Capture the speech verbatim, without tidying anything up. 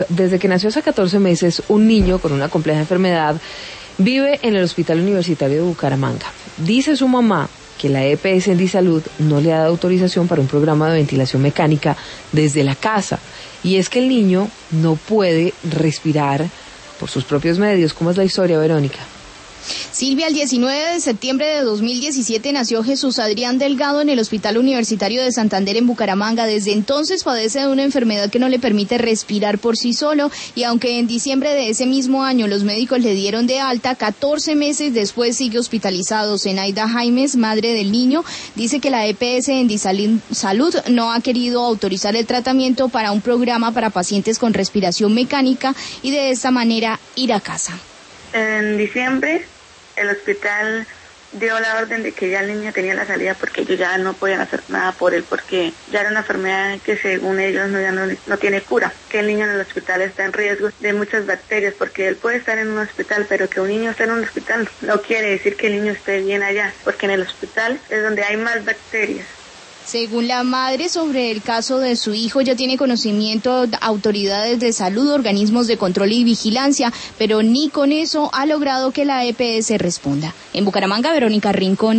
Desde que nació hace catorce meses, un niño con una compleja enfermedad vive en el Hospital Universitario de Bucaramanga. Dice su mamá que la E P S Endisalud no le ha dado autorización para un programa de ventilación mecánica desde la casa. Y es que el niño no puede respirar por sus propios medios. ¿Cómo es la historia, Verónica? Silvia, el diecinueve de septiembre de dos mil diecisiete nació Jesús Adrián Delgado en el Hospital Universitario de Santander en Bucaramanga. Desde entonces padece de una enfermedad que no le permite respirar por sí solo, y aunque en diciembre de ese mismo año los médicos le dieron de alta, catorce meses después sigue hospitalizado. Zenaida Jaimes, madre del niño, dice que la E P S Endisalud no ha querido autorizar el tratamiento para un programa para pacientes con respiración mecánica y de esta manera ir a casa. En diciembre el hospital dio la orden de que ya el niño tenía la salida porque ellos ya no podían hacer nada por él, porque ya era una enfermedad que según ellos no, ya no, no tiene cura, que el niño en el hospital está en riesgo de muchas bacterias, porque él puede estar en un hospital, pero que un niño esté en un hospital no quiere decir que el niño esté bien allá, porque en el hospital es donde hay más bacterias. Según la madre, sobre el caso de su hijo ya tiene conocimiento autoridades de salud, organismos de control y vigilancia, pero ni con eso ha logrado que la E P S responda. En Bucaramanga, Verónica Rincón.